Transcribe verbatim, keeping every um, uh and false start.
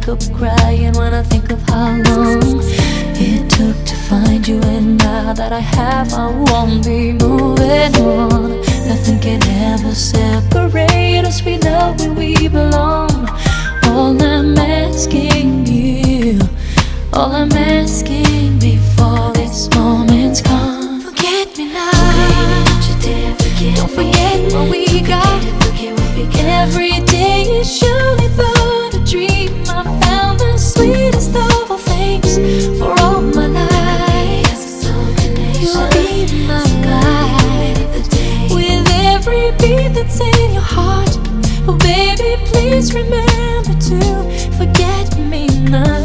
wake up crying when I think of how long it took to find you. And now that I have, I won't be moving on. Nothing can ever separate us. We know where we belong. All I'm asking you, all I'm asking before this moment's gone, forget me now. Don't forget what we got. Every day is surely but a dream. I found the sweetest of all things for all my life. You'll be my guide with every beat that's in your heart. Oh baby, please remember to forget me now.